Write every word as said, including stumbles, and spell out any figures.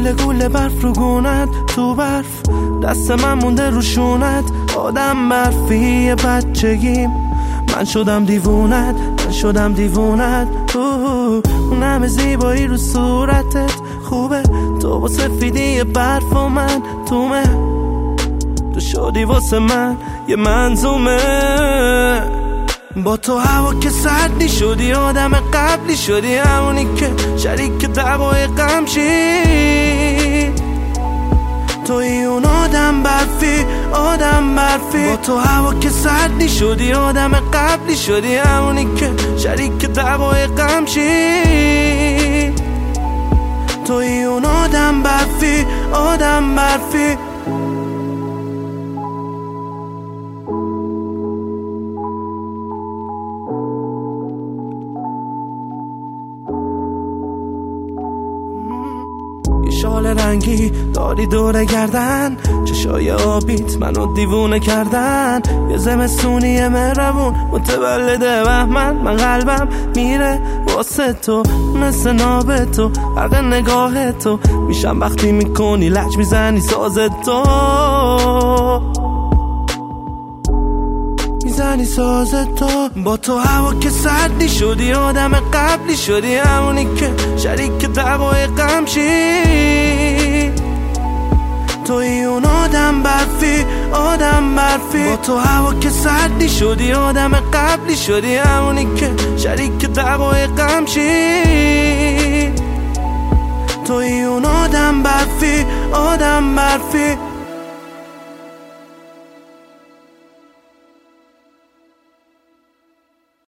گوله گوله برف رو گونت، تو برف دست من مونده رو شونت. آدم برفی بچگیم، من شدم دیوونت، من شدم دیوونت. اون همه زیبایی رو صورتت خوبه، تو با سفیدی برف و من تومه. تو شدی واسه من یه منظومه، با تو هوا که سردی شدی، آدم قبلی شدی، همونی که شریک دعوای غم شید. توی اون آدم برفی، آدم برفی، با تو هوا که سردی شدی، آدم قبلی شدی، همونی که شریک دعوای غم شید. توی اون آدم برفی، آدم برفی. شال رنگی داری دور گردن، چشای آبیت منو دیوونه کردن. یه زمستونی مهربون متولد بهمن، من قلبم میره واسه تو مثل ناب تو، غرق نگاه تو میشم وقتی میکنی لج میزنی ساز تو، میزنی ساز تو. با تو هوا که سردی شدی، آدم قبلی شدی، همونی که شریک دعوای غم شید. توی اون آدم برفی، آدم برفی، با تو هوا که سردی شدی، آدم قبلی شدی، همونی که شریک دعوای غم شید. توی اون آدم برفی، آدم برفی.